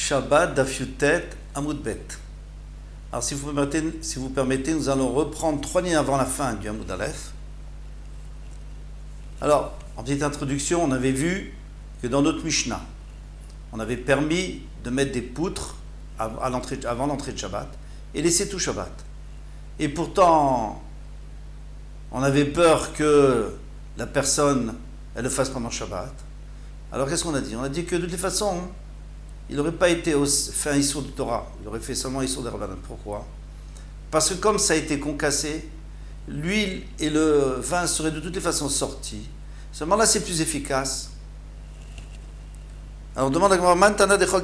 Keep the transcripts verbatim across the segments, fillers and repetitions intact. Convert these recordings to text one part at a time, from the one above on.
Shabbat Dafyutet Amoudbet. Alors si vous, permettez, si vous permettez, nous allons reprendre trois lignes avant la fin du Amoud Aleph. Alors, en petite introduction, on avait vu que dans notre Mishnah, on avait permis de mettre des poutres à l'entrée, avant l'entrée de Shabbat et laisser tout Shabbat. Et pourtant, on avait peur que la personne elle le fasse pendant Shabbat. Alors qu'est-ce qu'on a dit? On a dit que de toute façon, il n'aurait pas été au, fait un Issour de Torah, il aurait fait seulement Issour de Rabbanan. Pourquoi? Parce que comme ça a été concassé, l'huile et le vin seraient de toutes les façons sortis. Seulement là, c'est plus efficace. Alors on demande à Gmar,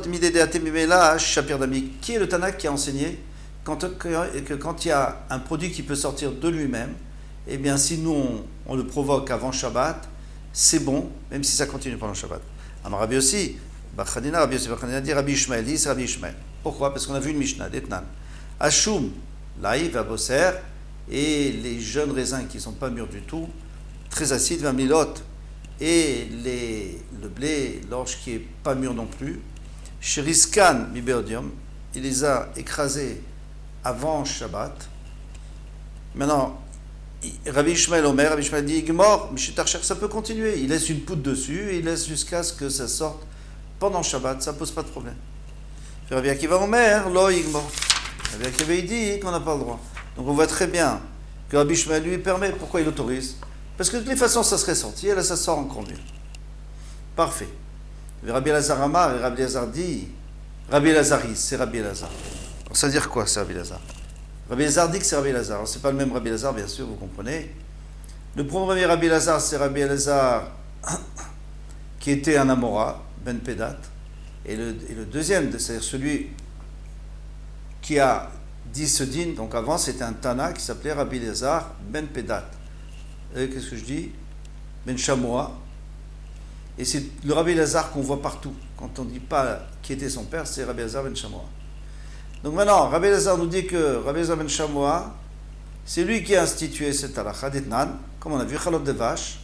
qui est le Tana qui a enseigné quand, que, que quand il y a un produit qui peut sortir de lui-même, eh bien si nous on, on le provoque avant Shabbat, c'est bon, même si ça continue pendant Shabbat. Alors Rabbi aussi, Bachadina, Rabbi aussi, Bachadina dit Rabbi Ishmael, dit c'est Rabbi Ishmael. Pourquoi? Parce qu'on a vu une Mishnah, d'Etnan. Ashum, Laïv, Abosser, et les jeunes raisins qui ne sont pas mûrs du tout, très acides, Vamilot, et les, le blé, l'orge qui n'est pas mûr non plus, Sheriskan, Mibeodium, il les a écrasés avant Shabbat. Maintenant, Rabbi Ishmael Omer, Rabbi Ishmael dit Igmor, Mishitarcher, ça peut continuer. Il laisse une poudre dessus et il laisse jusqu'à ce que ça sorte pendant Shabbat, ça ne pose pas de problème. Rabbi Akiva Omer, Lo Igmor. Rabbi Akiva il dit qu'on n'a pas le droit. Donc on voit très bien que Rabbi Ishmael lui permet. Pourquoi il autorise? Parce que de toutes les façons ça serait sorti et là ça sort encore mieux. Parfait. Rabbi Elazar Amar et Rabbi Elazar dit Rabbi Elazaris, c'est Rabbi Elazar. Alors ça veut dire quoi, c'est Rabbi Elazar? Rabbi Elazar dit que c'est Rabbi Elazar. Ce n'est pas le même Rabbi Elazar, bien sûr, vous comprenez. Le premier Rabbi Elazar, c'est Rabbi Elazar qui était un Amora, Ben Pedat. Et le, et le deuxième, c'est-à-dire celui qui a dit ce din, donc avant c'était un Tana qui s'appelait Rabbi Elazar Ben Pedat. Et qu'est-ce que je dis? Ben Shamoa. Et c'est le Rabbi Elazar qu'on voit partout. Quand on ne dit pas qui était son père, c'est Rabbi Elazar Ben Shamoa. Donc maintenant, Rabbi Elazar nous dit que Rabbi Elazar Ben Shamoa, c'est lui qui a institué cette halakha d'Etnan, comme on a vu, chalot de vache,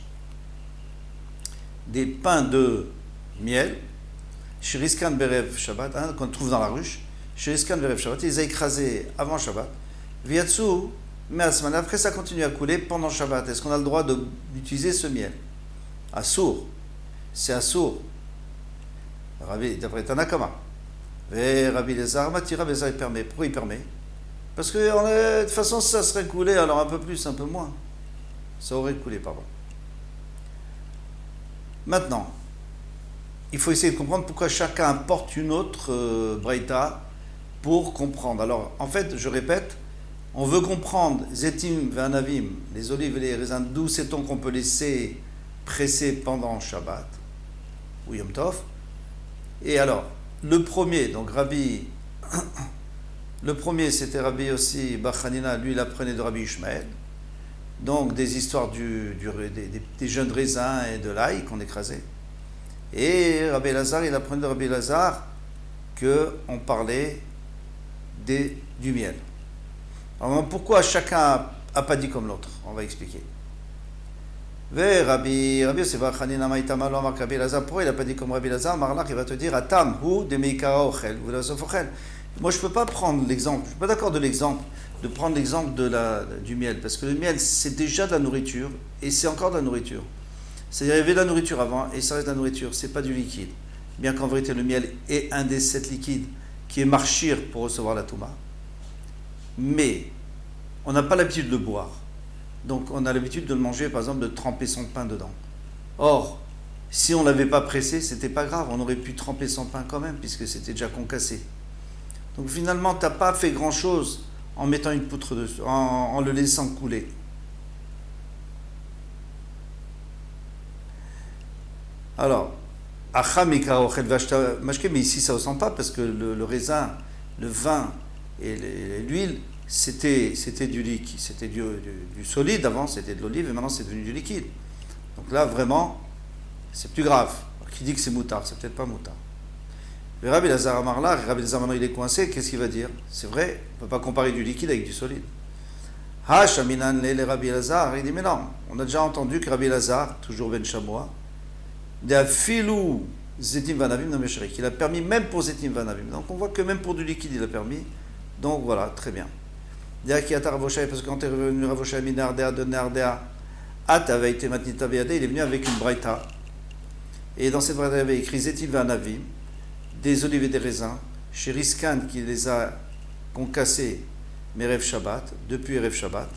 des pains de miel, shiriskan berev Shabbat, hein, qu'on trouve dans la ruche, shiriskan berev Shabbat, il les a écrasés avant Shabbat, viatsu, mais après ça continue à couler pendant Shabbat. Est-ce qu'on a le droit de, d'utiliser ce miel? Assour, c'est assour, d'après Tanakama. Et Rabbi Elazar, Mati Rabbi Elazar, il permet. Pourquoi il permet? Parce que on est, de toute façon, ça serait coulé, alors un peu plus, un peu moins. Ça aurait coulé, pardon. Maintenant, il faut essayer de comprendre pourquoi chacun apporte une autre euh, braïta pour comprendre. Alors, en fait, je répète, on veut comprendre Zetim Vanavim, les olives et les raisins, d'où sait-on qu'on peut laisser presser pendant Shabbat, ou Yom Tov. Et alors, le premier, donc Rabbi, le premier c'était Rabbi aussi Bachanina, lui il apprenait de Rabbi Ishmael, donc des histoires du, du, des, des jeunes raisins et de l'ail qu'on écrasait. Et Rabbi Elazar, il apprenait de Rabbi Elazar qu'on parlait des, du miel. Alors pourquoi chacun n'a pas dit comme l'autre? On va expliquer. Rabbi Yosef Bachanina Maïtama lo amar Rabbi Elazar. Pourquoi il n'a pas dit comme Rabbi Elazar? Marlach, il va te dire Atam hu de meikara ochel ou la ochel. Moi, je ne peux pas prendre l'exemple, je ne suis pas d'accord de l'exemple, de prendre l'exemple de la, du miel, parce que le miel, c'est déjà de la nourriture, et c'est encore de la nourriture. C'est-à-dire, il y avait de la nourriture avant, et ça reste de la nourriture, ce n'est pas du liquide. Bien qu'en vérité, le miel est un des sept liquides qui est marchir pour recevoir la touma. Mais, on n'a pas l'habitude de le boire. Donc, on a l'habitude de le manger, par exemple, de tremper son pain dedans. Or, si on ne l'avait pas pressé, ce n'était pas grave. On aurait pu tremper son pain quand même, puisque c'était déjà concassé. Donc, finalement, tu n'as pas fait grand-chose en mettant une poutre dessus, en, en le laissant couler. Alors, mais ici, ça ne ressent pas, parce que le, le raisin, le vin et l'huile, C'était, c'était du liquide, c'était du, du, du solide avant, c'était de l'olive, et maintenant c'est devenu du liquide. Donc là, vraiment, c'est plus grave. Alors, qui dit que c'est moutard? C'est peut-être pas moutard. Mais Rabbi Elazar Amar là, Rabbi Elazar maintenant il est coincé, qu'est-ce qu'il va dire? C'est vrai, on ne peut pas comparer du liquide avec du solide. Ha, Shaminan le Rabbi Elazar, il dit, mais non, on a déjà entendu que Rabbi Elazar, toujours Ben Shamoa, de Filou Zetim Vanavim non Mesharik. Il a permis même pour Zetim Vanavim. Donc on voit que même pour du liquide, il a permis. Donc voilà, très bien. Parce que quand tu es revenu Ravoshay Minardea de Nardea, At avait été Matnita Veade, il est venu avec une braïta. Et dans cette braïta, il avait écrit Zetim Vanavim, des olives et des raisins, chez Riskan qui les a concassés, mais Rev Shabbat, depuis Rev Shabbat.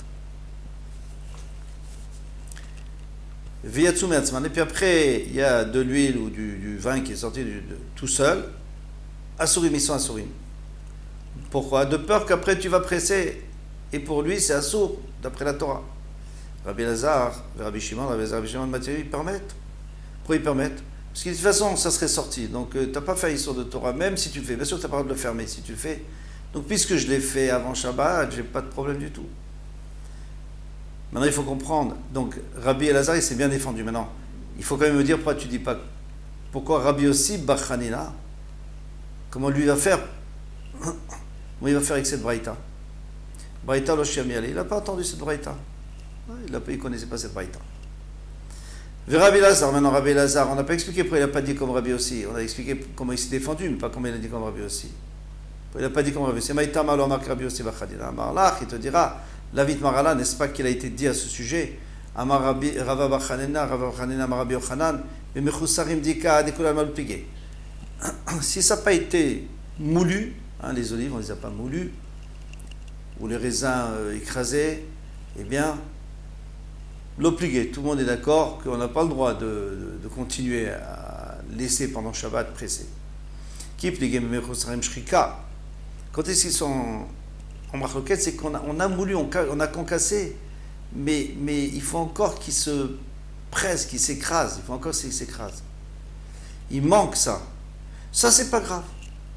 Et puis après, il y a de l'huile ou du, du vin qui est sorti du, de, tout seul. Asurim, ils sont asurim. Pourquoi? De peur qu'après tu vas presser. Et pour lui, c'est assour, d'après la Torah. Rabbi Lazar, Rabbi Shimon, Rabbi Lazar, Rabbi Shimon, Mathieu, ils permettent. Pourquoi ils permettent? Parce que de toute façon, ça serait sorti. Donc, euh, tu n'as pas fait sur de Torah, même si tu le fais. Bien sûr que tu n'as pas le droit de le fermer si tu le fais. Donc, puisque je l'ai fait avant Shabbat, je n'ai pas de problème du tout. Maintenant, il faut comprendre. Donc, Rabbi Elazar, il s'est bien défendu. Maintenant, il faut quand même me dire pourquoi tu ne dis pas. Pourquoi Rabbi aussi, Bachanina, comment lui va faire? Comment il va faire avec cette braïta? Braïta, il n'a pas entendu cette braïta. Il ne connaissait pas cette braïta. Vers Rabbi Elazar, maintenant, Rabbi Elazar, on n'a pas expliqué pourquoi il n'a pas dit comme Rabbi aussi. On a expliqué comment il s'est défendu, mais pas comment il a dit comme Rabbi aussi. Il n'a pas dit comme Rabbi aussi. Maïta malo mark Rabbi aussi, Bachanina. Marlach, il te dira. Lavit Marala, n'est-ce pas qu'il a été dit à ce sujet? Amar Rabbi Rava Bachanina, Rava Bachanina, Rabbi Yochanan, mais Mechusarim Dika, Dekulal Malpigé. Si ça n'a pas été moulu, hein, les olives, on ne les a pas moulues, ou les raisins euh, écrasés, eh bien, l'obligé. Tout le monde est d'accord qu'on n'a pas le droit de, de, de continuer à laisser pendant Shabbat pressé. Qui pligé Mechusarim Shrika? Quand est-ce qu'ils sont en marloquette, c'est qu'on a, on a moulu, on, on a concassé, mais, mais il faut encore qu'il se presse, qu'il s'écrase, il faut encore qu'il s'écrase. Il manque ça. Ça, c'est pas grave.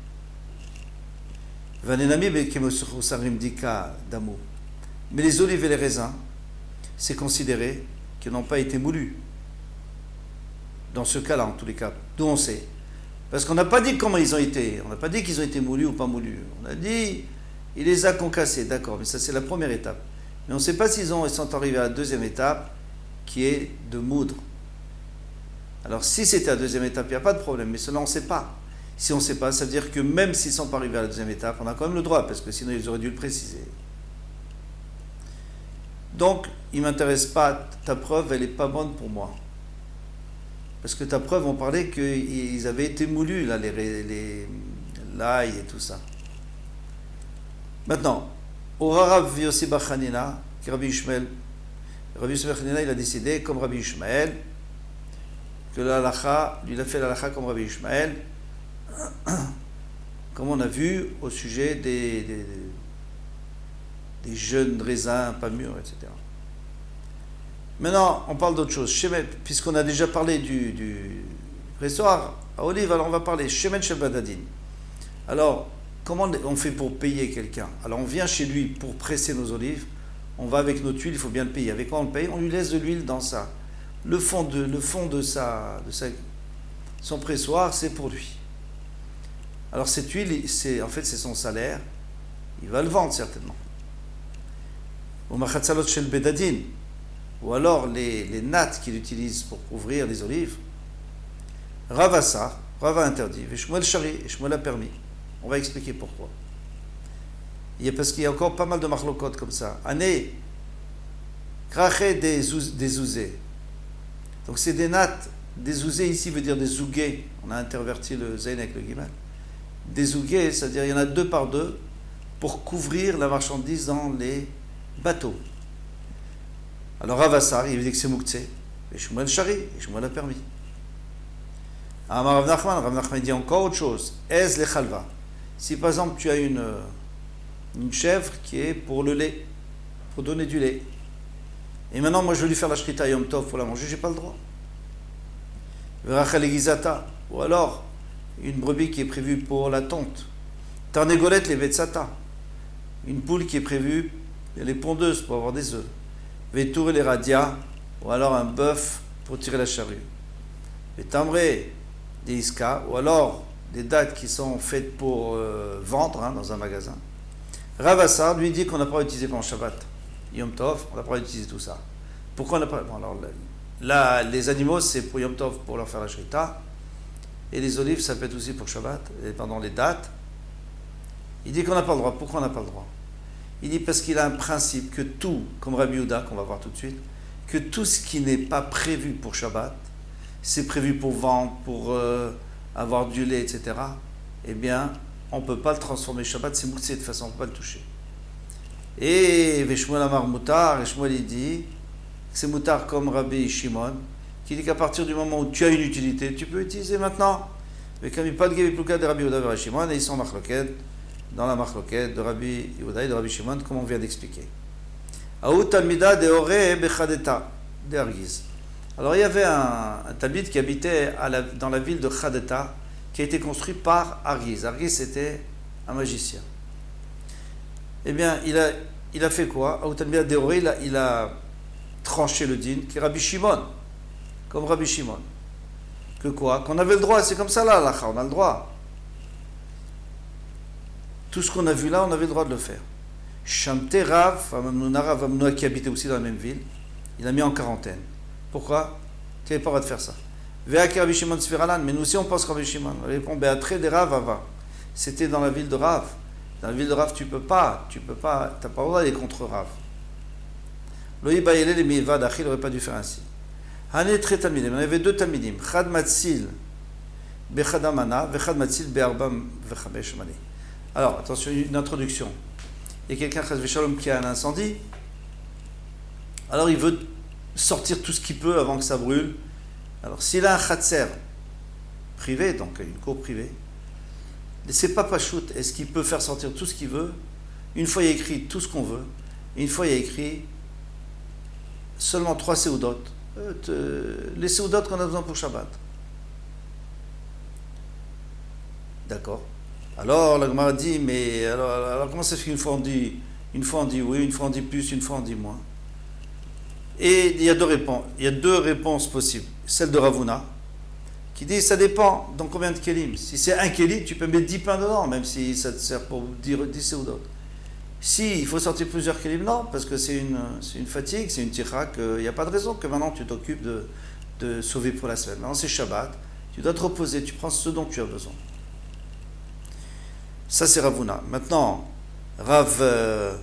Mais les olives et les raisins, c'est considéré qu'ils n'ont pas été moulus. Dans ce cas-là, en tous les cas, d'où on sait. Parce qu'on n'a pas dit comment ils ont été. On n'a pas dit qu'ils ont été moulus ou pas moulus. On a dit... Il les a concassés, d'accord, mais ça c'est la première étape. Mais on ne sait pas s'ils ont, ils sont arrivés à la deuxième étape, qui est de moudre. Alors si c'était la deuxième étape, il n'y a pas de problème, mais cela on ne sait pas. Si on ne sait pas, ça veut dire que même s'ils ne sont pas arrivés à la deuxième étape, on a quand même le droit, parce que sinon ils auraient dû le préciser. Donc, il ne m'intéresse pas, ta preuve, elle n'est pas bonne pour moi. Parce que ta preuve, on parlait qu'ils avaient été moulus, là, les, les, l'ail et tout ça. Maintenant, au Rav Yossi Bachanina, qui est Rabbi Ishmael, Rabbi Yossi Bachanina, il a décidé, comme Rabbi Ishmael, que l'halakha, lui il a fait l'halakha comme Rabbi Ishmael, comme on a vu au sujet des, des, des jeunes raisins pas mûrs, et cetera. Maintenant, on parle d'autre chose. Shemen, puisqu'on a déjà parlé du, du pressoir à olive, alors on va parler Shemen Shel Badadin. Alors, comment on fait pour payer quelqu'un? Alors on vient chez lui pour presser nos olives, on va avec notre huile, il faut bien le payer. Avec quoi on le paye? On lui laisse de l'huile dans ça. Le fond de, le fond de, sa, de sa, son pressoir, c'est pour lui. Alors cette huile, c'est, en fait, c'est son salaire. Il va le vendre certainement. Ou machatzalot shel bedadin, ou alors les, les nattes qu'il utilise pour couvrir les olives. Ravassa, Rava interdit. Et Shmuel Shari, et Shmuel a permis. On va expliquer pourquoi. Il y a, parce qu'il y a encore pas mal de marlokot comme ça. Ané, kraché des zouzés. Donc c'est des nattes. Des zouzés ici veut dire des zougués. On a interverti le zayn avec le guimel. Des zougués, c'est-à-dire il y en a deux par deux pour couvrir la marchandise dans les bateaux. Alors Ravassar, il veut dire que c'est mouktsé. Et Shmuel Shari, et Shmuel a permis. Amar Rav Nachman, Rav Nachman dit encore autre chose. Ez le chalva. Si par exemple tu as une, une chèvre qui est pour le lait, pour donner du lait, et maintenant moi je veux lui faire la shrita yom tov pour la manger, j'ai pas le droit. Verachal egizata, ou alors une brebis qui est prévue pour la tonte. Tarnegolet les vetsata, une poule qui est prévue, elle est pondeuse pour avoir des œufs. Vetour les radia, ou alors un bœuf pour tirer la charrue. Vetamré des iska, ou alors des dattes qui sont faites pour euh, vendre hein, dans un magasin. Ravassar lui dit qu'on n'a pas utilisé pendant Shabbat. Yom Tov, on n'a pas utilisé tout ça. Pourquoi on n'a pas... Bon, alors, là, les animaux, c'est pour Yom Tov, pour leur faire la shrita. et les olives, ça peut être aussi pour Shabbat, et pendant les dates. Il dit qu'on n'a pas le droit. Pourquoi on n'a pas le droit? Il dit parce qu'il a un principe que tout, comme Rabbi Yehuda, qu'on va voir tout de suite, que tout ce qui n'est pas prévu pour Shabbat, c'est prévu pour vendre, pour euh, avoir du lait, et cetera, eh bien, on ne peut pas le transformer Shabbat, c'est mouktsé, de toute façon, on ne peut pas le toucher. Et Veshmuel Amar Moutar, et Shmuel il dit que c'est Moutar comme Rabbi Shimon, qui dit qu'à partir du moment où tu as une utilité, tu peux utiliser maintenant. Mais comme il n'y a pas de Gevipluka de Rabbi Yehuda et Rabbi Shimon, et ils sont machloket, dans la machloket de Rabbi Yehuda et de Rabbi Shimon, comme on vient d'expliquer. Aout Talmida de Ore Bechadeta, de Argiz. Alors il y avait un, un talmid qui habitait à la, dans la ville de Chadeta, qui a été construit par Argiz. Argiz c'était un magicien. Eh bien, il a, il a fait quoi? Aout Talmida de Ore, il a, il a tranché le din, qui est Rabbi Shimon, comme Rabbi Shimon. Que quoi? Qu'on avait le droit, c'est comme ça là, là, on a le droit. Tout ce qu'on a vu là, on avait le droit de le faire. Shamte Rav, Rav Amnoua qui habitait aussi dans la même ville, il a mis en quarantaine. Pourquoi? Tu n'avais pas le droit de faire ça. Ve'ak Rabbi Shimon Sfiralan, mais nous aussi on pense Rabbi Shimon. On répond, Be'atre de Rav Ava. C'était dans la ville de Rav. Dans la ville de Rav, tu peux pas, tu peux pas, tu n'as pas le droit d'aller contre Rav. Loï Bayele, les Mivad, Achil n'aurait pas dû faire ainsi. Hané très tamidim. On avait deux tamidim. Chad Matsil Bechadamana, Vechad Matsil Be'arbam Vechabesh Mani. Alors, attention, une introduction. Il y a quelqu'un qui a un incendie. Alors, il veut sortir tout ce qu'il peut avant que ça brûle. Alors, s'il a un khatser privé, donc une cour privée, c'est pas pachout. Est-ce qu'il peut faire sortir tout ce qu'il veut? Une fois, il y a écrit tout ce qu'on veut. Et une fois, il y a écrit seulement trois séoudotes. Les séoudotes qu'on a besoin pour Shabbat. D'accord. Alors la Gemara dit, mais alors, alors comment ça se fait qu'une fois on dit, une fois on dit oui, une fois on dit plus, une fois on dit moins? Et il y a deux réponses, il y a deux réponses possibles. Celle de Ravuna, qui dit ça dépend dans combien de kelim. Si c'est un kéli, tu peux mettre dix pains dedans, même si ça te sert pour dire dix séoudotes. Si il faut sortir plusieurs kelim, non, parce que c'est une, c'est une fatigue, c'est une tira, qu'il n'y a pas de raison que maintenant tu t'occupes de, de sauver pour la semaine. Maintenant c'est Shabbat, tu dois te reposer, tu prends ce dont tu as besoin. Ça, c'est Ravuna. Maintenant, Rav, euh,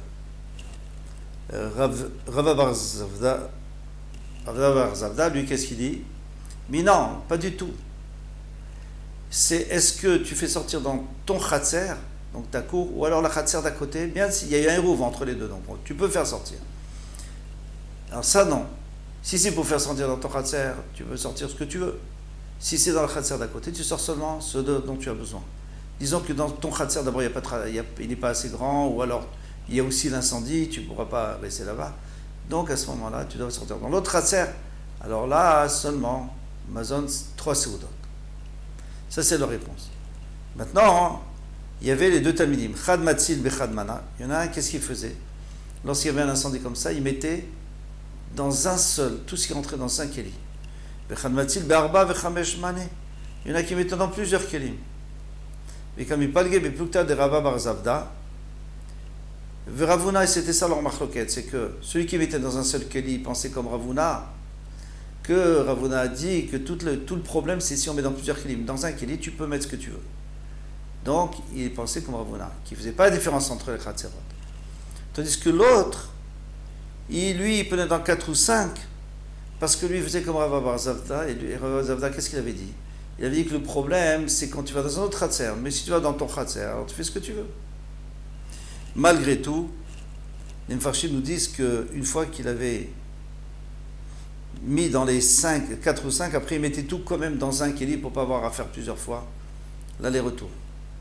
Rav, Rav Barzavda, Rav Barzavda, lui, qu'est-ce qu'il dit? Mais non, pas du tout. C'est est-ce que tu fais sortir dans ton khatser, donc ta cour, ou alors la khatser d'à côté, bien s'il y a un rouve entre les deux, donc tu peux faire sortir. Alors ça, non. Si c'est pour faire sortir dans ton khatser, tu peux sortir ce que tu veux. Si c'est dans la khatser d'à côté, tu sors seulement ce dont tu as besoin. Disons que dans ton khatser, d'abord, il n'est pas assez grand, ou alors il y a aussi l'incendie, tu ne pourras pas rester là-bas. Donc à ce moment-là, tu dois sortir dans l'autre khatser. Alors là, seulement, Mazon, trois séoudotes. Ça, c'est leur réponse. Maintenant, il y avait les deux talmidim, Chad Matzil Bechad Mana. Il y en a un, qu'est-ce qu'il faisait? Lorsqu'il y avait un incendie comme ça, il mettait dans un seul, tout ce qui rentrait dans cinq kélim. Bechad Matzil Be'arba Vechamesh Mane. Il y en a qui mettaient dans plusieurs kélim. Et comme il parle de Plukta de Rabba Barzavda, Ravuna, et c'était ça leur machloket, c'est que celui qui mettait dans un seul kéli pensait comme Ravuna, que Ravuna a dit que tout le, tout le problème c'est si on met dans plusieurs kélim. Dans un kéli, tu peux mettre ce que tu veux. Donc, il pensait comme Ravuna, qui ne faisait pas la différence entre les khatserot. Tandis que l'autre, il, lui, il prenait dans quatre ou cinq, parce que lui il faisait comme Rabba Barzavda, et, lui, et Rabba Barzavda, qu'est-ce qu'il avait dit? Il avait dit que le problème, c'est quand tu vas dans un autre khatser. Mais si tu vas dans ton khatser, alors tu fais ce que tu veux. Malgré tout, les Mfarshim nous disent qu'une fois qu'il avait mis dans les cinq, quatre ou cinq, après il mettait tout quand même dans un kéli pour ne pas avoir à faire plusieurs fois l'aller-retour.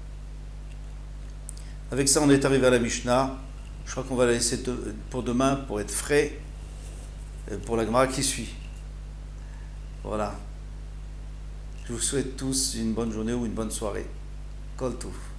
Avec ça, on est arrivé à la Mishnah. Je crois qu'on va la laisser pour demain, pour être frais, pour la Gemara qui suit. Voilà. Je vous souhaite tous une bonne journée ou une bonne soirée. Kol Touf.